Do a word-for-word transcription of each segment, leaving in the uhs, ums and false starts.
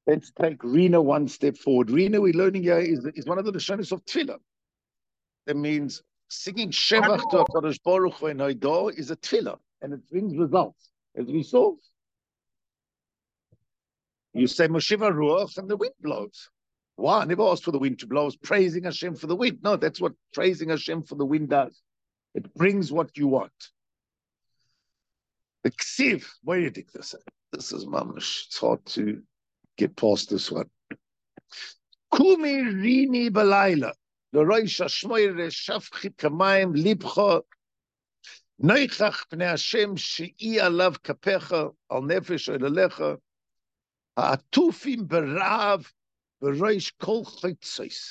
Let's take Rina one step forward. Rina, we're learning here, is, is one of the Lashonos of Tefillah. That means singing Shevach to HaKadosh Baruch Hu in Haidah is a Tefillah, and it brings results. As we saw, you say Moshiva Ruach and the wind blows. Why? I never asked for the wind to blow. I was praising Hashem for the wind. No, that's what praising Hashem for the wind does. It brings what you want. The Ksiv, where do you think this is? This is mamash. It's hard to get past this one. Kumi rini balayla. The Rosh Hashmoyre shafchit kamayim libcha. Noichach pnei Hashem she'i alav kapecha al nefesh oilelecha. Ha'atufim berav b'roish kol chaytzois.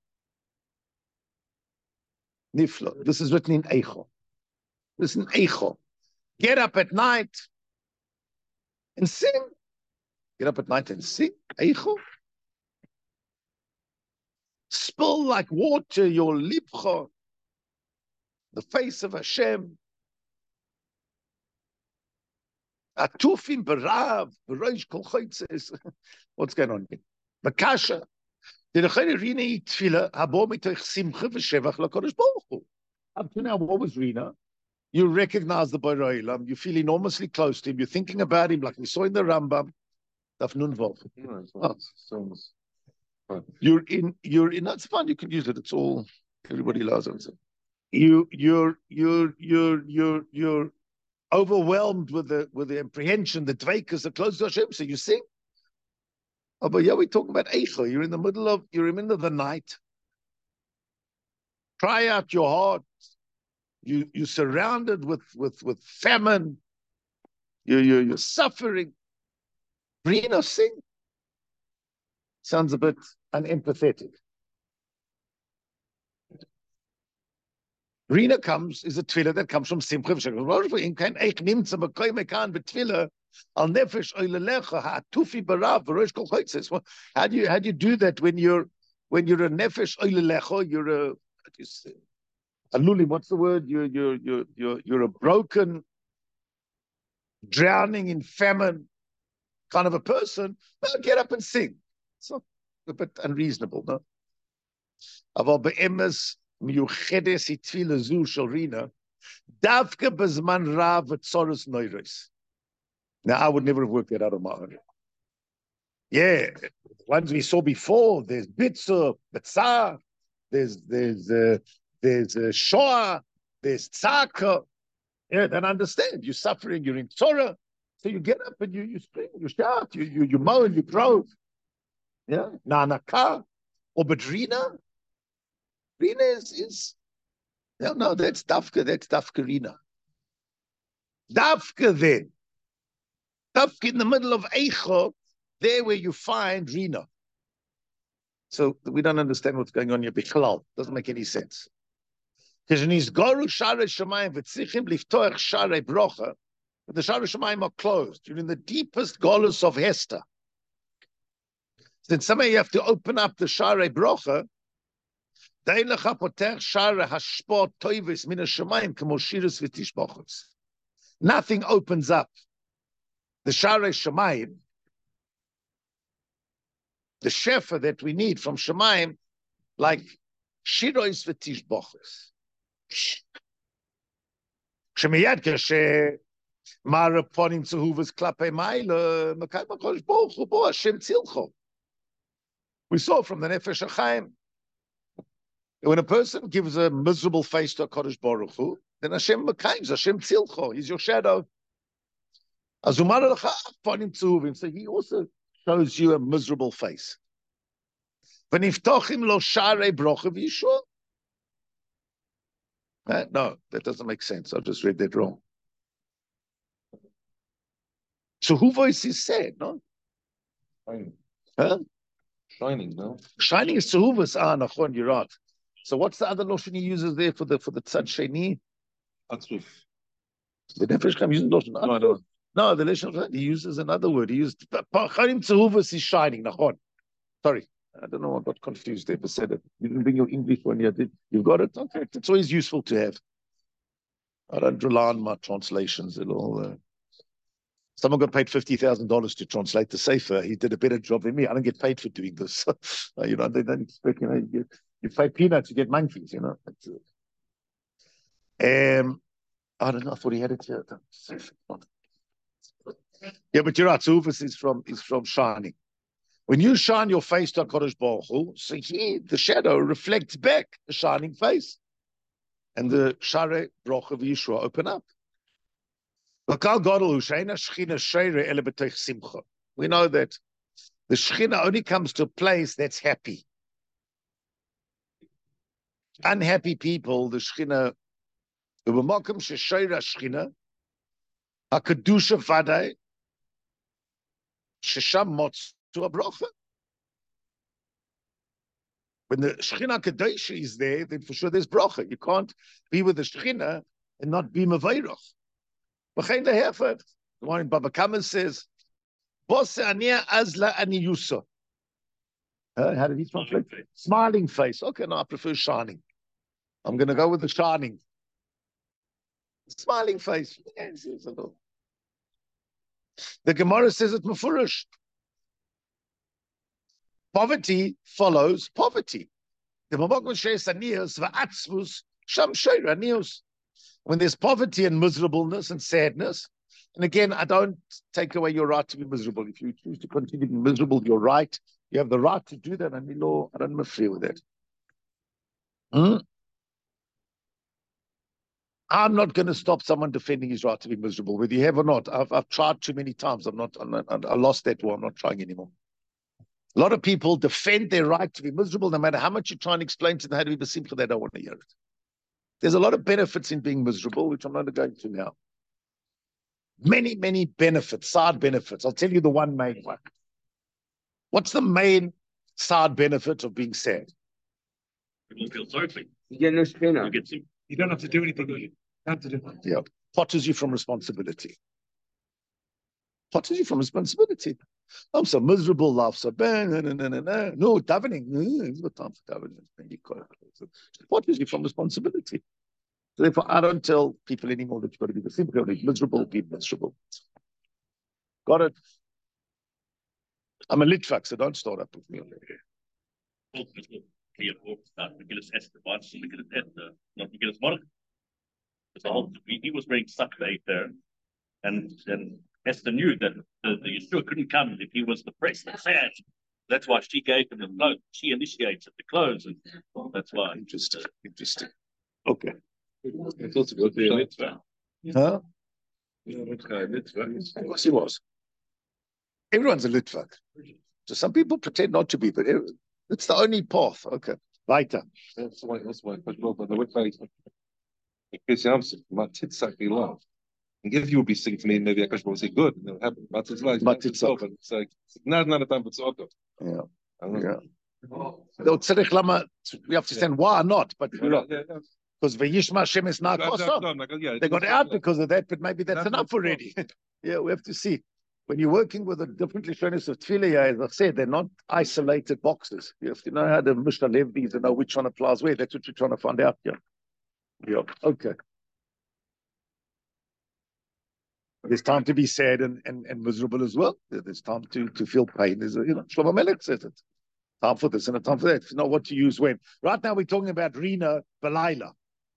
Niflo. This is written in Eicho. This is in Eicho. Get up at night and sing. Get up at night and sing. Eicho. Spill like water your libcha, the face of Hashem. Atufim berav, b'roish kol chaytzes. What's going on here? Bakasha. The Nechayre Rina eat tefillah, habo mitoich simcha v'shevach l'kodesh baruch hu. Up to now, what was Rina? You recognize the Borei Olam. You feel enormously close to him. You're thinking about him like we saw in the Rambam. Daf Nun Vav. Oh. You're in. You're in. That's fine. You can use it. It's all. Everybody loves it. You. You're. You're. You're. You're. You're overwhelmed with the with the apprehension. The dveikas are close to Hashem. So you sing. Oh, but yeah, we're talking about Eicha. You're in the middle of. You're in the middle of the night. Cry out your heart. You, you're surrounded with, with, with famine. You, you, you're suffering. Rina, sing. Sounds a bit unempathetic. Rina comes, is a tefillah that comes from Simcha. How do you how do you do that when you're when you're a nefesh oilelecha, you're a how do you say? Alulim, what's the word? You're, you're, you're, you're, you're a broken, drowning in famine kind of a person. Well, get up and sing. It's not a bit unreasonable, no? Aval be'emes miyuchedes hitfila zu shel Rina, davke bezman rav v'tzoros noiros. Now, I would never have worked that out of my own. Yeah, ones we saw before, there's bitzur, betzar, there's, there's, uh, There's a Shoah, there's Tzaka. Yeah, then understand. You're suffering, you're in Torah. So you get up and you, you scream, you shout, you, you, you mow and you grow. Yeah, Nanaka or Badrina. Rina is, is, no, no, that's Dafka, that's Dafka Rina. Dafka then. Dafka in the middle of Eicho, there where you find Rina. So we don't understand what's going on here. Bichlal. Doesn't make any sense. Because when he's Goru Shara Shemayim V'tzichim Liftoach Shara Brocha, the Shara Shemayim are closed. You're in the deepest Golus of Hester. Then somehow you have to open up the Shara Brocha. Deilecha Potech Shara Hashpot Toivis Mina Shemayim Kamo Shiras V'tishbochos. Nothing opens up the Shara Shemayim, the shefa that we need from Shemayim, like Shiros V'tishbochos. Shemiyad kashe mara ponim tzehuvas klape maila makay makosh bochu bo Hashem tzilcho. We saw from the Nefesh HaChaim, when a person gives a miserable face to HaKadosh Baruch Hu, then Hashem makayim, Hashem tzilcho, he's your shadow. Azumar lecha ponim tzehuvim, so he also shows you a miserable face. V'niftochim lo sharei brocha v'yishua. Uh, no, that doesn't make sense. I just read that wrong. So who voice is said, no? Shining. Huh? Shining, no? Shining is Tzehuvas. Ah, Nachon, you're right. So what's the other notion he uses there for the for the Tzad Sheni? Atzruf. The Nefesh HaChaim uses notion. No, I don't. No, the Nefesh he uses another word. He used Chaim Tzehuvas is shining, Nachon. Sorry. I don't know, I got confused there, but said it. You didn't bring your English one yet, did you? Got it? Okay, it's always useful to have. I don't rely on my translations at all. Uh, Someone got paid fifty thousand dollars to translate the Sefer. He did a better job than me. I don't get paid for doing this. You know, they don't expect, you know, you, you pay peanuts, you get monkeys, you know. Um, I don't know. I thought he had it here. Yeah, but you're right. Tzufus is from, is from shining. When you shine your face to HaKadosh Baruch Hu, so here the shadow reflects back the shining face. And the Share Bracha of Yeshua open up. We know that the Shekhinah only comes to a place that's happy. Unhappy people, the Shekhinah, ובמקום ששיר השכינה, הקדושה ודאי, ששם מוצאו הברכה. When the Shekhinah Kadesha is there, then for sure there's bracha. You can't be with the Shekhinah and not be Maveirach. B'chein lehefer. The one in Baba Kama says, Bose ania azla ani yusa. How did he translate? Smiling face. Okay, no, I prefer shining. I'm going to go with the shining. Smiling face. The Gemara says it mufurish. Poverty follows poverty. When there's poverty and miserableness and sadness, and again, I don't take away your right to be miserable. If you choose to continue to be miserable, you're right. You have the right to do that, and the law, I don't interfere with that. Hmm? I'm not going to stop someone defending his right to be miserable, whether you have or not. I've, I've tried too many times. I'm not, I'm not, I lost that war. I'm not trying anymore. A lot of people defend their right to be miserable, no matter how much you try and explain to them how to be besimcha, they don't want to hear it. There's a lot of benefits in being miserable, which I'm not going to now. Many, many benefits, side benefits. I'll tell you the one main one. What's the main side benefit of being sad? People feel sorry for you. You get no spinner. You get to You don't have to do anything, do you? You have to do it. Yeah. Potters you from responsibility. Potters you from responsibility. I'm so miserable, life so bad. No, no, no, no, no. No, davening. No, it's not time for davening. Potters you from responsibility. So therefore, I don't tell people anymore that you've got to be the simple, be miserable, be miserable. Got it? I'm a Litvak, so don't start up with me. clear start. Megillus Esther once, Megillus Esther, not Megillus Mordechai. The whole he, he was wearing sakbeit there, and and Esther knew that the, the Yeshua couldn't come if he was depressed and sad. That's why she gave him the clothes. She initiated the clothes, and that's why. Interesting. Interesting. Okay. It's also good to be a mitzvah. Huh? Yeah, mitzvah, mitzvah. Of course he was. Everyone's a Litvak. So some people pretend not to be, but it's the only path. Okay. Weiter. That's why. That's why. But well, but the way because I'm my titzak be love. And if you would be singing to me, maybe I will say good. It'll happen. But it's like but it's over. It's like not not a time for tzedakah. Yeah. Yeah. Yeah. We have to understand why not, but you know, yeah, yeah. because Vayishma Hashem is not awesome. They got out because of that, but maybe that's enough already. Yeah, we have to see. When you're working with a different Lishonis of Tefillah, as I said, they're not isolated boxes. You have to know how the Mishnah Levi's and know which one applies where. That's what you're trying to find out here. Yeah. Okay. There's time to be sad and, and, and miserable as well. There's time to, to feel pain. There's a, you know, Shlomo Melech says it. Time for this and a time for that. It's not what to use when. Right now we're talking about Rina Belayla.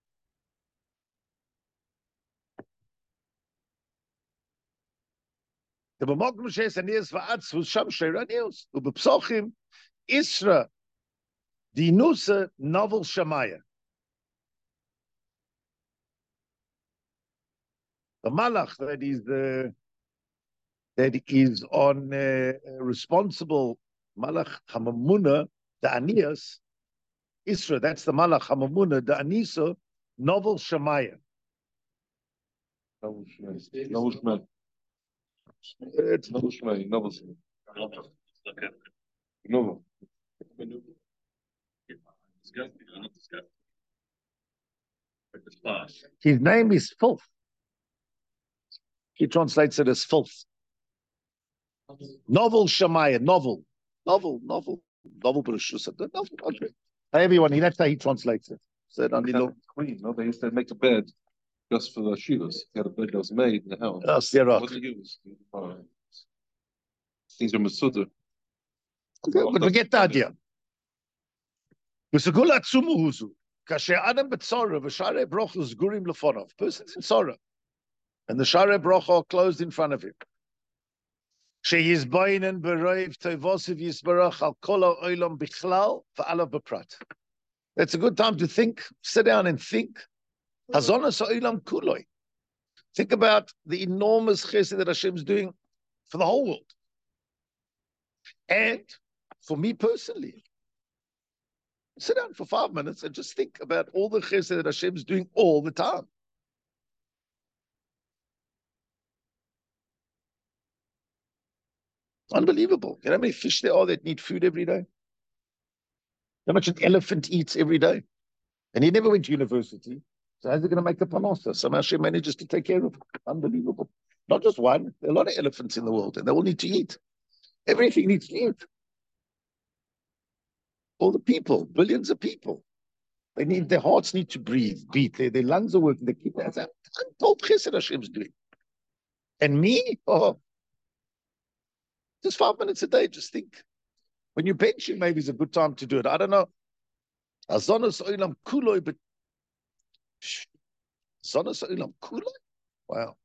The B'mokrim she'es anias va'atz who's sham sheiranios. U'b'psochim Isra dinusa novel shamaya. The malach that is the that is on uh, responsible malach hamamuna the anias Isra. That's the malach hamamuna the anisa novel shamaya. No shmei. It's No shmei. No shmei. No. His name is filth. He translates it as filth. Novel Shemaiah, novel, novel, novel, novel Bereshus. Novel, okay. Everyone, that's how he translates it. Said on the Queen. No, they used to make a bed. just for the shivas. He had a bed that was made in the house. Oh, It Sirach. wasn't used. Uh, Things are Masuda. Okay, but we get the idea. V'segul atzumu huzu. Kasher adam betzora v'sharei brocha zgurim lefonov. Person's in sorrow, and the sharei brocha are closed in front of him. Sheyizbainen beroiv toivosiv yisbarach al kol ha'olam bichlal v'alav beprat. It's a good time to think. Sit down and think. Hazonas ha'olam kuloi. Think about the enormous chesed that Hashem is doing for the whole world. And for me personally, sit down for five minutes and just think about all the chesed that Hashem is doing all the time. Unbelievable. You know how many fish there are that need food every day? How much an elephant eats every day? And he never went to university. So how's he going to make the panasa? Somehow Hashem manages to take care of it. Unbelievable. Not just one. There are a lot of elephants in the world, and they all need to eat. Everything needs to eat. All the people, billions of people. They need, their hearts need to breathe, beat. Their, their lungs are working. They keep that. That's untold chesed Hashem's doing. And me? Oh, just five minutes a day, just think. When you're benching, maybe it's a good time to do it. I don't know. Azonos oilam kuloi, but Azonos oilam kuloi? Wow.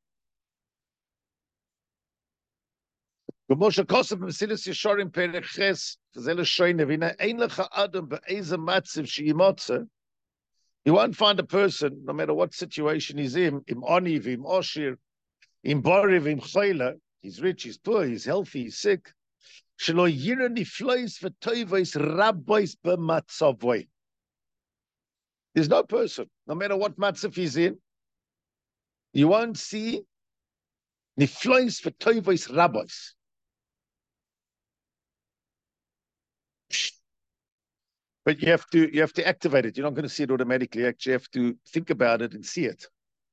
G'moshe Kosev Mesilas Yesharim Perek Ches, Zele Shoyne, V'ina ein lecha adam be'eze matziv she'imotze. You won't find a person, no matter what situation he's in, im oni, v'im oshir, im bori, v'im choyle, he's rich, he's poor, he's healthy, he's sick. Shelo yira niflois v'toivois rabbois b'matzavoi. There's no person, no matter what matzav he's in, you won't see niflois v'toivois rabbois. But you have to you have to activate it. You're not going to see it automatically. Actually, you have to think about it and see it.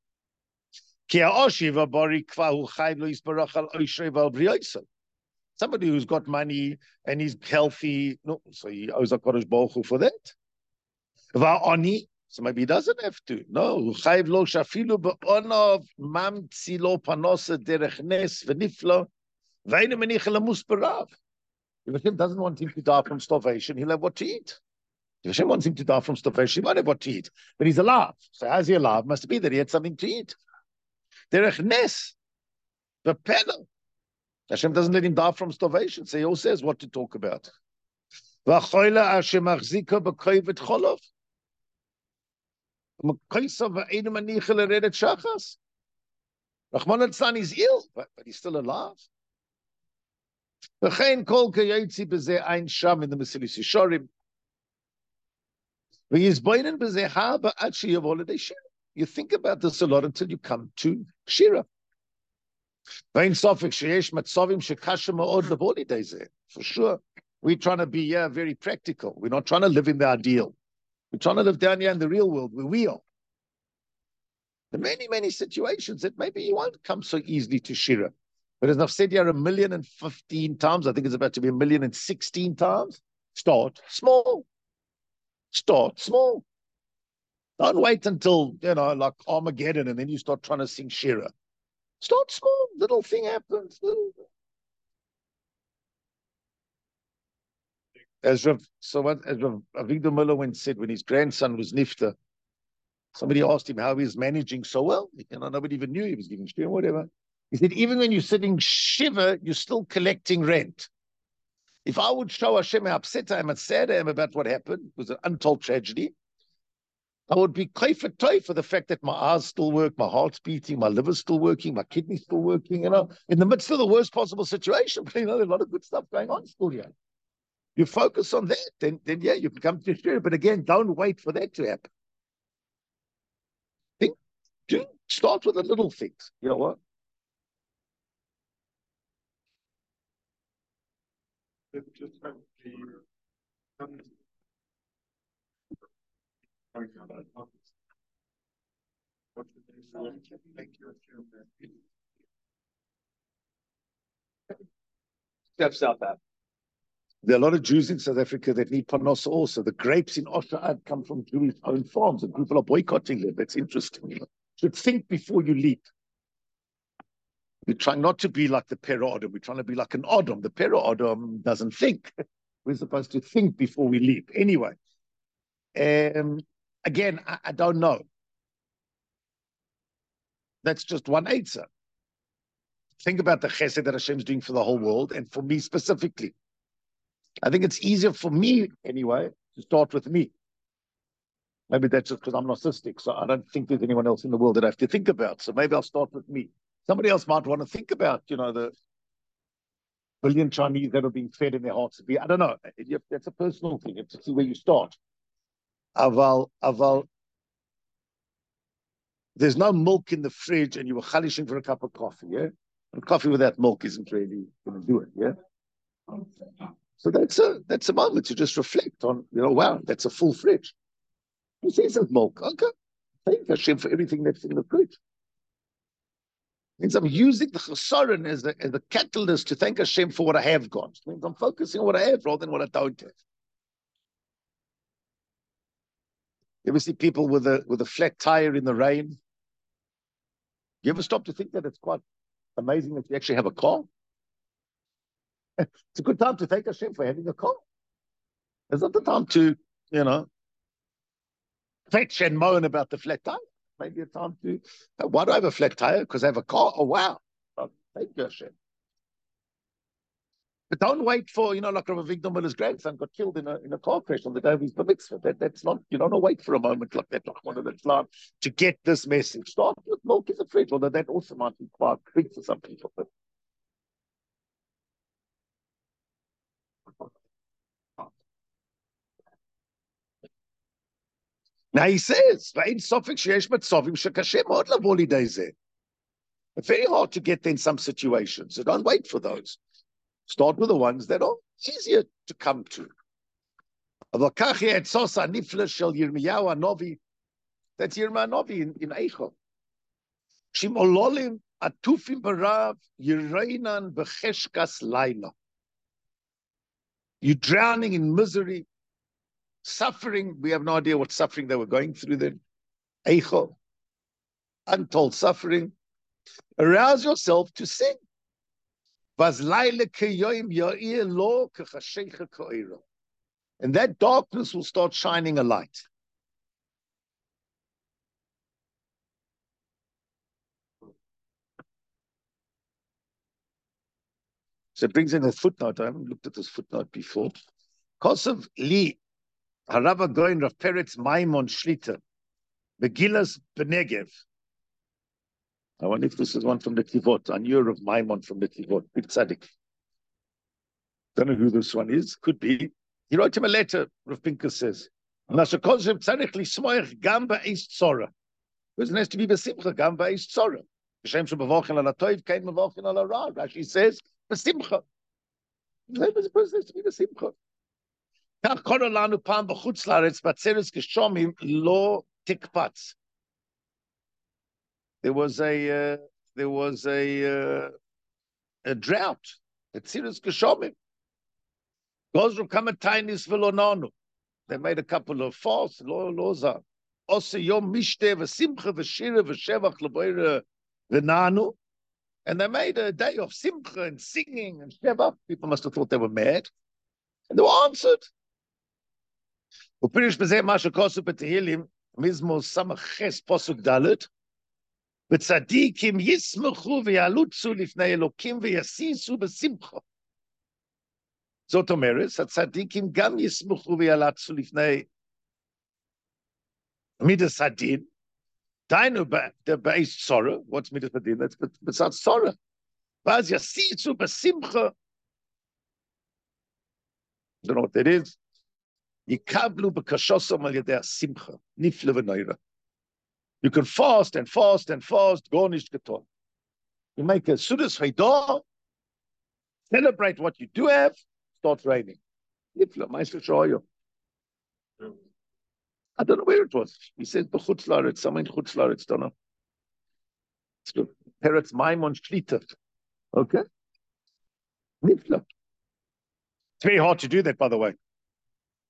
Somebody who's got money and he's healthy, no, so he owes a Kodesh Baruch Hu for that. So maybe he doesn't have to. No. If Hashem doesn't want him to die from starvation, he'll have what to eat. If Hashem wants him to die from starvation, he won't have what to eat. But he's alive. So how's he alive? Must be that he had something to eat. Derech nes, the panel. Hashem doesn't let him die from starvation, so he also says what to talk about. V'achoyle Hashem achzika b'koyvet cholov. M'koysav v'einu manicha l'redet shachas. Rahman al-Tzlan is ill, but, but he's still alive. V'chein kol kayotzi b'zeh ein sham in the Mesilas Yesharim. You think about this a lot until you come to Shira. For sure. We're trying to be yeah, very practical. We're not trying to live in the ideal. We're trying to live down here in the real world where we are. There are many, many situations that maybe you won't come so easily to Shira. But as I've said here a million and fifteen times, I think it's about to be a million and sixteen times, start small. Start small. Don't wait until, you know, like Armageddon and then you start trying to sing Shira. Start small. Little thing happens. Little... As Rav, so what, as Rav Avigdor Miller once said when his grandson was Nifta, somebody asked him how he was managing so well. You know, nobody even knew he was giving Shira, whatever. He said, even when you're sitting Shiva, you're still collecting rent. If I would show Hashem how upset I am and sad I am about what happened, it was an untold tragedy, I would be kaifa toy for the fact that my eyes still work, my heart's beating, my liver's still working, my kidney's still working, you know, in the midst of the worst possible situation. But, you know, there's a lot of good stuff going on still here. You focus on that, then, then yeah, you can come to Shira. But again, don't wait for that to happen. Think, do, start with the little things. You know what? Just have the um, Step South Africa. There are a lot of Jews in South Africa that need parnasa also. The grapes in Osher Ad come from Jewish owned farms, and people are boycotting them. That's interesting. should think before you leap. We're trying not to be like the Pero Adam. We're trying to be like an Adam. The Pero Adam doesn't think. We're supposed to think before we leap. Anyway, um, again, I, I don't know. That's just one answer. Think about the chesed that Hashem's doing for the whole world, and for me specifically. I think it's easier for me, anyway, to start with me. Maybe that's just because I'm narcissistic, so I don't think there's anyone else in the world that I have to think about. So maybe I'll start with me. Somebody else might want to think about, you know, the billion Chinese that are being fed in their hearts to be. I don't know. That's a personal thing. You have to see where you start. Aval, aval. There's no milk in the fridge, and you were chalishing for a cup of coffee, yeah? And coffee without milk isn't really going to do it, yeah? So that's a that's a moment to just reflect on, you know, wow, that's a full fridge. Who says there's milk? Okay. Thank Hashem for everything that's in the fridge. Means I'm using the chesaron as the, as the catalyst to thank Hashem for what I have got. It means I'm focusing on what I have rather than what I don't have. You ever see people with a with a flat tire in the rain? You ever stop to think that it's quite amazing that you actually have a car? It's a good time to thank Hashem for having a car. It's not the time to, you know, fetch and moan about the flat tire. Maybe a time to, uh, why do I have a flat tire? Because I have a car. Oh, wow. Oh, thank you, Hashem. But don't wait for, you know, like Rabbi Victor Miller's grandson got killed in a in a car crash on the day of his bar mitzvah. That, that's not, you don't wait for a moment like that, like one of the Islam, to get this message. Start with milk in the fridge, although that also might be quite big for some people. But now he says, it's very hard to get there in some situations, so don't wait for those. Start with the ones that are easier to come to. That's Yirmiyah Novi in, in Eichel. Shimololim atufim barav yireinan becheshkas laila. You're drowning in misery, suffering. We have no idea what suffering they were going through then. Eichel, untold suffering. Arouse yourself to sing. And that darkness will start shining a light. So it brings in a footnote. I haven't looked at this footnote before. Kosev Li, Harava Goin Rav Peretz Maimon Shlita, Megillas Benegev. I wonder if this is one from the Tivot. I knew of Maimon from the Tivot. Big tzaddik. Don't know who this one is. Could be. He wrote him a letter, Rav Pinkus says. Rashi has to be besimcha, gam ba'is tzora. Hashem shebavochin ala toiv, kein mavochin ala ra. Rashi says, besimcha. The person has to be besimcha. Kach kora lanu pam b'chutz laaretz, batzeres geshomim lo tikpatz. There was a uh, there was a uh, a drought at Tziras Geshomim. Gozru kamatainis velonanu. They made a couple of fasts. Lo loza. Ose yom mishte v'simcha v'shira v'shevach l'boira v'nanu. And they made a day of simcha and singing and shevach. People must have thought they were mad, and they were answered. Upirish b'zeh masha kosu b'tehilim mizmor samach ches posuk dalet. V'tzadikim yismechu v'yalutzu lifnei Elokim v'yasisu b'simcha. Zot omeres, hatzadikim gam yismechu v'yalutzu lifnei midas hadin. Dainu the ba'is tzora. What's midas hadin? That's besides tzora. V'az yasisu b'simcha. Don't know what that is. Yikablu b'kashosam al yedei simcha. Nifle v'noira. You can fast and fast and fast, go nicht getan. You make a Sudas Haidah, celebrate what you do have, start raining. I don't know where it was. He says, B'chutz Laaretz, somewhere in Chutz Laaretz, don't know. It's the Peretz Maimon Shlita. Okay? Nifla. It's very hard to do that, by the way.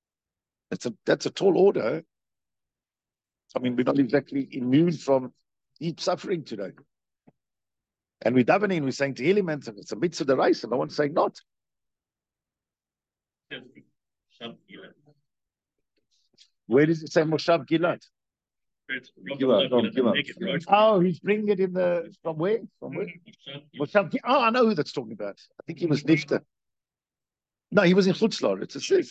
That's a, that's a tall order, eh? I mean, we're not exactly immune from deep suffering today. And we're davening, we're saying to Tehillim, and it's a mitzvah deraisa, and no one's saying not. Where does it say Moshav Gilad? Gilad, from Gilad. Oh, he's bringing it in the, from where? From where? Moshav Gilad. Oh, I know who that's talking about. I think he was Nifta. No, he was in Chutzlar. It's a sis.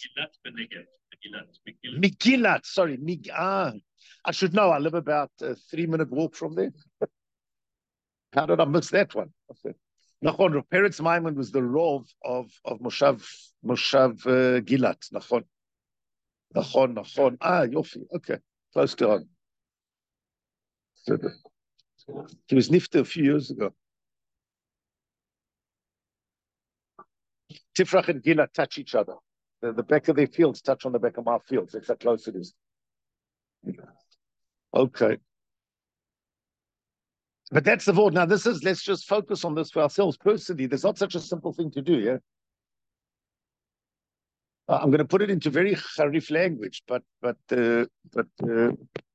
Megillat, sorry. Mig ah, I should know. I live about a three-minute walk from there. How did I miss that one? Nachon, Rav Peretz Maimon was the Rov of, of Moshav, Moshav uh, Gilat. Nachon. Nachon, Nachon. Ah, Yofi. Okay. Close to on. He was Nifta a few years ago. Tifrach and Gilat touch each other. The, the back of their fields touch on the back of my fields. That's how close it is. Okay. But that's the word. Now, this is, let's just focus on this for ourselves personally. There's not such a simple thing to do, yeah? Uh, I'm going to put it into very harif language, but, but, uh, but, uh,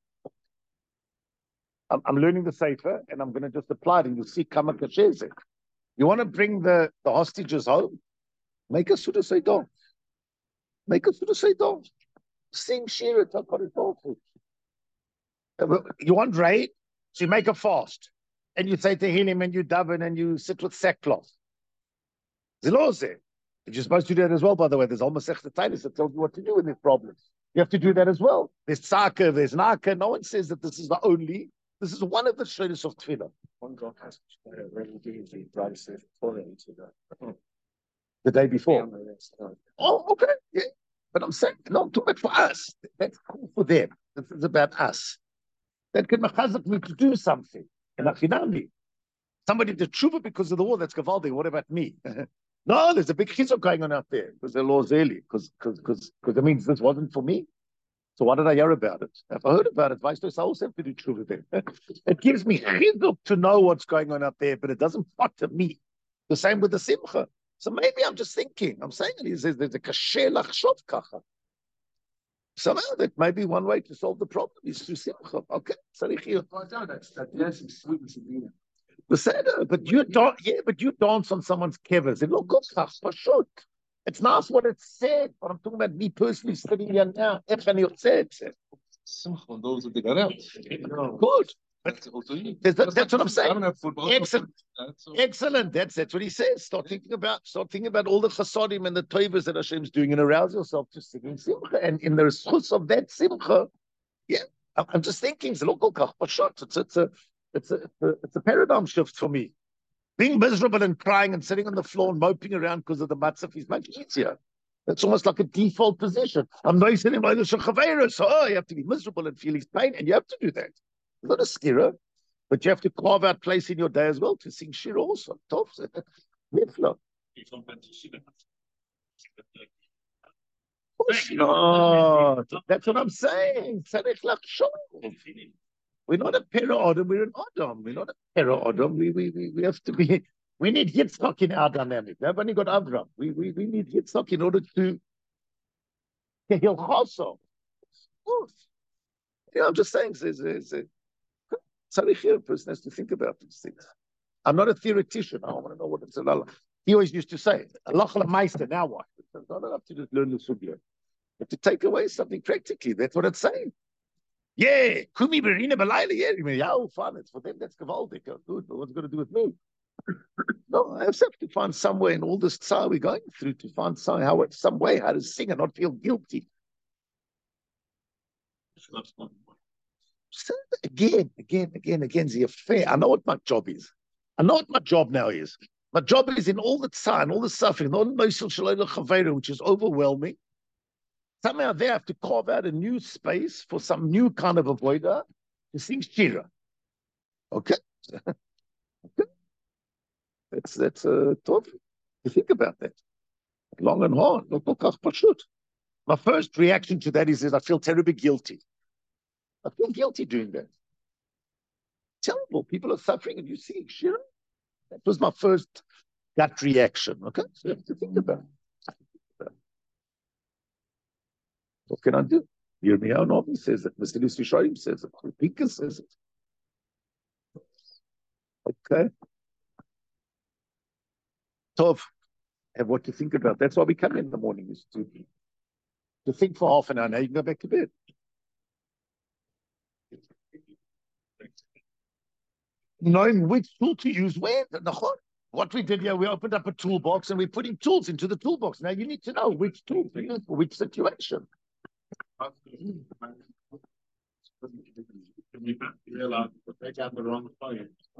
I'm, I'm learning the Sefer, and I'm going to just apply it, and you'll see Kama Kashezek. You want to bring the, the hostages home? Make a Suda Seidon. Make a Suda Seidon. Sing Shira Takaritofu. You want rain? So you make a fast. And you say to him, and you daven, and you sit with sackcloth. Zilose. You're supposed to do that as well, by the way. There's almost Echtetainis that tells you what to do with these problems. You have to do that as well. There's tzaka, there's naka. No one says that this is the only. This is one of the shaylas of tefillah. One God has to really do the rice for it to the The day before. Oh, okay. Yeah. But I'm saying, no, I'm talking about for us. That's cool for them. This is about us. That can machazak me to do something. And achinami. Somebody did tshuva because of the war, that's gavaldi. What about me? No, there's a big chizuk going on out there because the law's early. Because because because because it means this wasn't for me. So why did I hear about it? If I heard about it, vice versa, I also have to do tshuva then. It gives me chizuk to know what's going on out there, but it doesn't matter me. The same with the simcha. So maybe I'm just thinking. I'm saying it is there's a kasher lachshov kacha. Somehow that may be one way to solve the problem is through simcha. Okay, but you don't. Yeah, but you dance on someone's kevers. It looks for sure. It's not what it said, but I'm talking about me personally sitting here now. Simcha on those of the garel. Good. That's also That's, that's what I'm saying. I don't have football. Excellent. That's so- Excellent. That's that's what he says. Start thinking about start thinking about all the chasadim and the tovas that Hashem's doing, and arouse yourself to singing simcha. And in the response of that simcha, yeah, I'm, I'm just thinking it's a local kach It's it's a it's a it's a it's a paradigm shift for me. Being miserable and crying and sitting on the floor and moping around because of the matzah is much easier. That's almost like a default position. I'm nice in my so oh, you have to be miserable and feel his pain, and you have to do that. It's not a stira, but you have to carve out place in your day as well to sing shir also. Tov, nifla. No, that's what I'm saying. We're not a para Adam, we're an Adam. We're not a para Adam. We, we, we, we have to be, we need Yitzchak in our dynamic. We've only got Avram. We, we, we need Yitzchak in order to heal Chaso. Yeah, I'm just saying, there's, there's a tzarich, a person has to think about these things. I'm not a theoretician. I want to know what it's about. He always used to say, Allah Meister, now what? I don't have to just learn the sugya. You have to take away something practically. That's what it's saying. Yeah, Kumi Berina Balayla, yeah, yeah, fun. It's for them, that's Gavaldik. Good, but what's it going to do with me? No, I have to find some way in all this tsar we're going through to find some, how, some way how to sing and not feel guilty. So again, again, again, again, the affair. I know what my job is. I know what my job now is. My job is in all the time, all the suffering, all the noisel shalom chavera, which is overwhelming. Somehow they have to carve out a new space for some new kind of avoider to sing shira. Okay, okay. That's that's uh, tough. You think about that, long and hard. My first reaction to that is, is I feel terribly guilty. I feel guilty doing that. Terrible. People are suffering and you see shira. That was my first gut reaction. Okay, so you have to think about it. What can I do? Yirmiyahu Novi says it. Mister Yisraelim says it. Pinkas says it. Okay. Tov, have what to think about. That's why we come in the morning, is to, to think for half an hour. Now you can go back to bed. Knowing which tool to use when. What we did here, we opened up a toolbox and we're putting tools into the toolbox. Now you need to know which tool to use for which situation. You realize to take out the wrong phone.